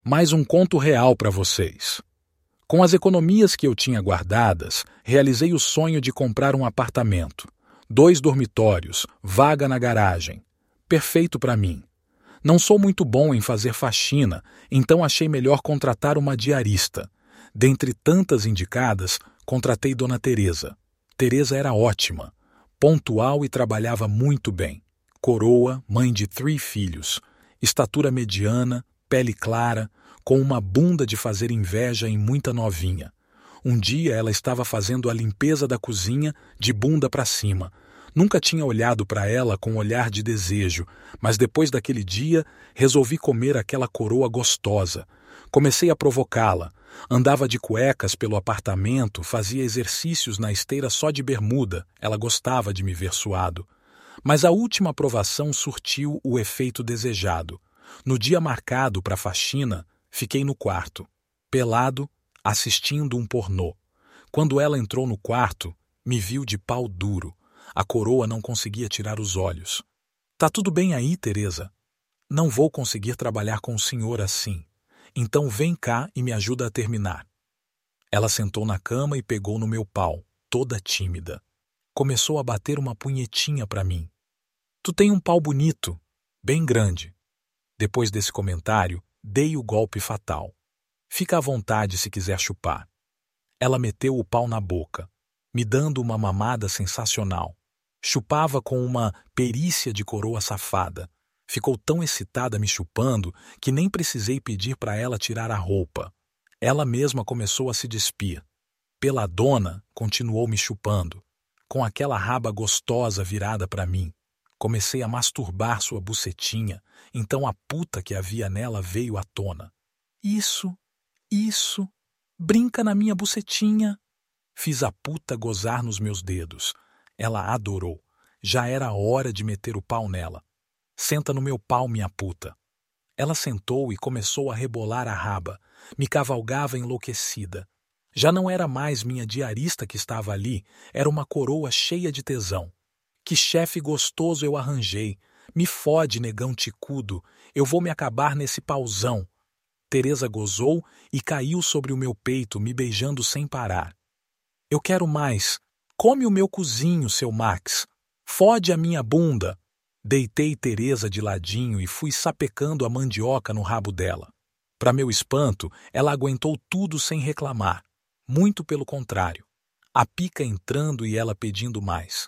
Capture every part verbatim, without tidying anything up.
Mais um conto real para vocês. Com as economias que eu tinha guardadas, realizei o sonho de comprar um apartamento. Dois dormitórios, vaga na garagem. Perfeito para mim. Não sou muito bom em fazer faxina, então achei melhor contratar uma diarista. Dentre tantas indicadas, contratei Dona Teresa. Teresa era ótima, pontual e trabalhava muito bem. Coroa, mãe de três filhos, estatura mediana, pele clara, com uma bunda de fazer inveja em muita novinha. Um dia ela estava fazendo a limpeza da cozinha de bunda para cima. Nunca tinha olhado para ela com olhar de desejo, mas depois daquele dia resolvi comer aquela coroa gostosa. Comecei a provocá-la. Andava de cuecas pelo apartamento, fazia exercícios na esteira só de bermuda. Ela gostava de me ver suado. Mas a última provação surtiu o efeito desejado. No dia marcado para a faxina, fiquei no quarto, pelado, assistindo um pornô. Quando ela entrou no quarto, me viu de pau duro. A coroa não conseguia tirar os olhos. Tá tudo bem aí, Teresa? Não vou conseguir trabalhar com o senhor assim. Então vem cá e me ajuda a terminar. Ela sentou na cama e pegou no meu pau, toda tímida. Começou a bater uma punhetinha para mim. Tu tem um pau bonito, bem grande. Depois desse comentário, dei o golpe fatal. Fica à vontade se quiser chupar. Ela meteu o pau na boca, me dando uma mamada sensacional. Chupava com uma perícia de coroa safada. Ficou tão excitada me chupando que nem precisei pedir para ela tirar a roupa. Ela mesma começou a se despir. Peladona, continuou me chupando, com aquela raba gostosa virada para mim. Comecei a masturbar sua bucetinha, então a puta que havia nela veio à tona. Isso, isso, brinca na minha bucetinha. Fiz a puta gozar nos meus dedos. Ela adorou. Já era hora de meter o pau nela. Senta no meu pau, minha puta. Ela sentou e começou a rebolar a raba. Me cavalgava enlouquecida. Já não era mais minha diarista que estava ali, era uma coroa cheia de tesão. Que chefe gostoso eu arranjei. Me fode, negão ticudo. Eu vou me acabar nesse pauzão. Teresa gozou e caiu sobre o meu peito, me beijando sem parar. Eu quero mais. Come o meu cozinho, seu Max. Fode a minha bunda. Deitei Teresa de ladinho e fui sapecando a mandioca no rabo dela. Para meu espanto, ela aguentou tudo sem reclamar. Muito pelo contrário. A pica entrando e ela pedindo mais.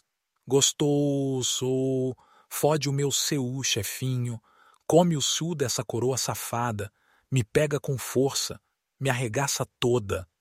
Gostoso, fode o meu C U, chefinho, come o sul dessa coroa safada, me pega com força, me arregaça toda.